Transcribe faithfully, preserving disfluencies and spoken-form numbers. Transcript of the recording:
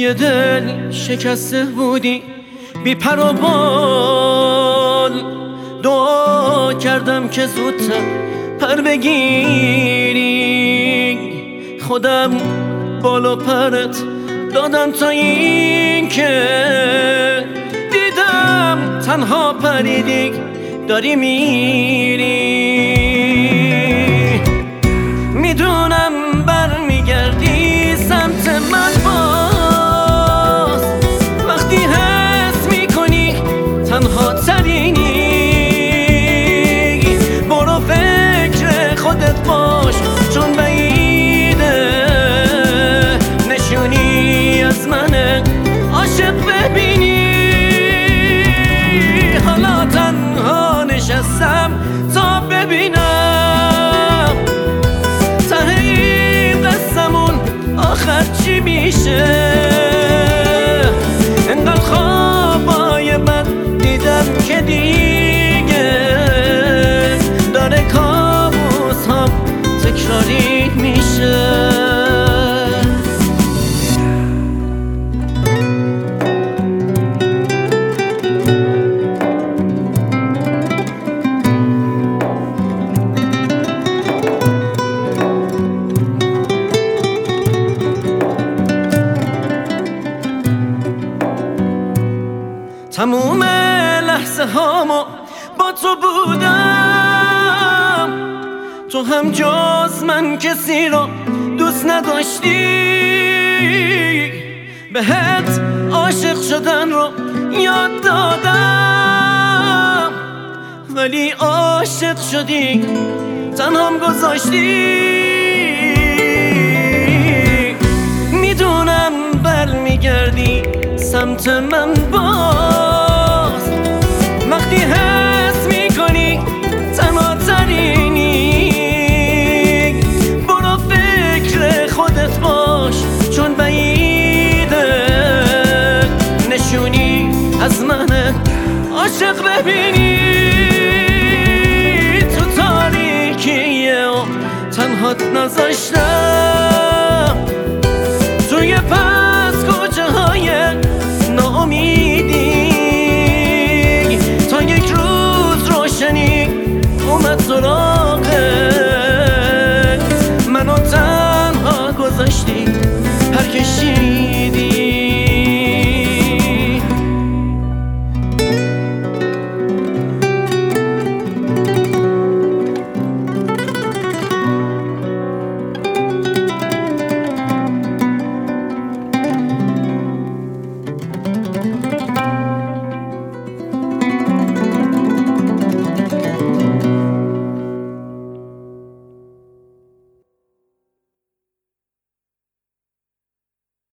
یه دل شکسته بودی بی پر و بال، دعا کردم که زودتر پر بگیری، خودم بال و پرت دادم تا این که دیدم تنها پریدی داری میری. میدونم برمیگردی سمت من باز، وقتی حس میکنی تنها ترینی. برو فکر خودت باش چون بعیده، نشونی از من عاشق ببینی. حالا تنها نشستم تا ببینم ته این قصه‌مون آخر چی میشه. انقدر خوابای من دیدم که دیگه داره کابوس هم تکراری میشه. تموم لحظه هامو با تو بودم، تو هم جز من کسی رو دوست نداشتی. بهت عاشق شدن رو یاد دادم، ولی عاشق شدی تنهام گذاشتی. میدونم برمیگردی سمت من باز، وقتی حس میکنی تنها ترینی. برو فکر خودت باش چون بعیده، نشونی از من عاشق ببینی. تو تاریکیه و تنهات نذاشتم، توی پس کوچه های ناامیدی، تا یک روز روشنی اومد سراغت، منو تنها گذاشتی پرکشی.